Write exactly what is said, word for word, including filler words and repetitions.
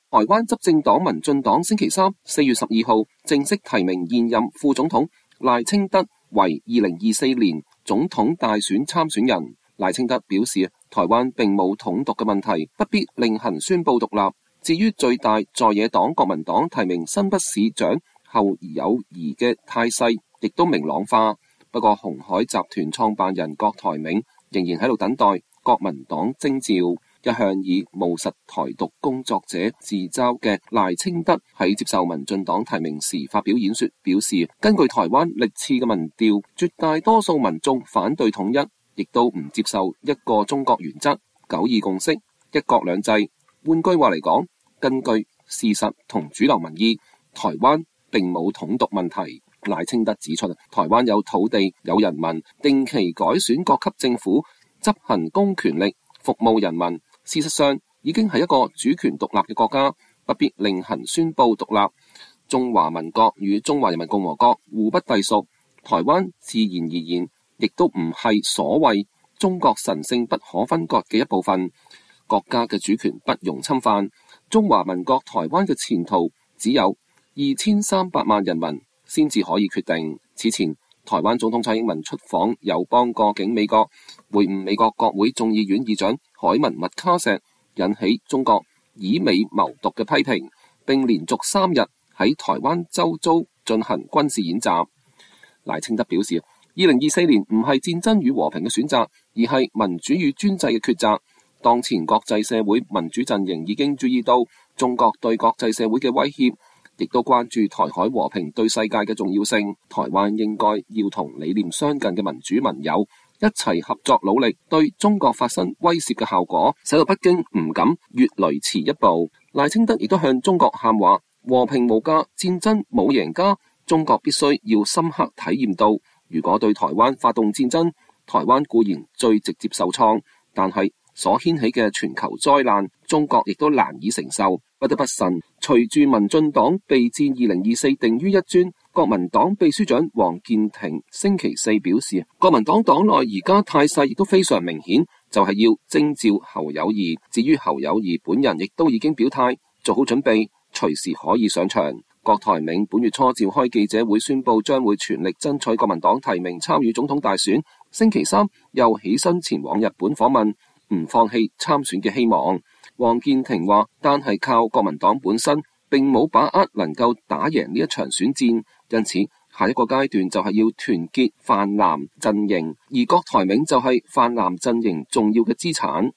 台灣執政黨民進黨星期三四月十二號正式提名現任副總統賴清德為二零二四年總統大選參選人。賴清德表示，台灣並冇統獨嘅問題，不必另行宣布獨立。至於最大在野黨國民黨提名新北市長侯友宜嘅態勢亦都明朗化。不過鴻海集團創辦人郭台銘仍然喺度等待國民黨徵召。一向以務實台獨工作者自嘲嘅賴清德喺接受民進黨提名時發表演說，表示根據台灣歷次嘅民調，絕大多數民眾反對統一，亦都唔接受一個中國原則、九二共識、一國兩制。換句話嚟講，根據事實同主流民意，台灣並冇統獨問題。賴清德指出，台灣有土地、有人民，定期改選各級政府，執行公權力，服務人民。事實上，已經係一個主權獨立嘅國家，不必另行宣布獨立。中華民國與中華人民共和國互不隸屬，台灣自然而然亦都唔係所謂中國神聖不可分割嘅一部分。國家嘅主權不容侵犯。中華民國台灣嘅前途只有二千三百萬人民先至可以決定。此前，台灣總統蔡英文出訪友邦過境美國，會晤美國國會眾議院議長凱文麥卡錫，引起中國以美謀獨嘅批評，並連續三日喺台灣周遭進行軍事演習。賴清德表示，二零二四年唔係戰爭與和平嘅選擇，而係民主與專制嘅抉擇。當前國際社會民主陣營已經注意到中國對國際社會嘅威脅，亦都關注台海和平對世界嘅重要性。台灣應該要同理念相近嘅民主盟友一齊合作努力，對中國發生威懾嘅效果，使到北京唔敢越雷池一步。賴清德亦都向中國喊話：和平無價，戰爭冇贏家。中國必須要深刻體驗到，如果對台灣發動戰爭，台灣固然最直接受創，但係所掀起嘅全球災難，中國亦都難以承受，不得不慎。隨住民進黨備戰二零二四定於一尊，國民黨秘書長王健庭星期四表示，國民黨黨內而家態勢亦都非常明顯，就係要徵召侯友宜。至於侯友宜本人，亦都已經表態，做好準備，隨時可以上場。郭台銘本月初召開記者會，宣布將會全力爭取國民黨提名參與總統大選。星期三又起身前往日本訪問，唔放棄參選嘅希望。王健庭話，單係靠國民黨本身，並冇把握能夠打贏呢一場選戰，因此下一個階段就係要團結泛藍陣營，而郭台銘就係泛藍陣營重要嘅資產。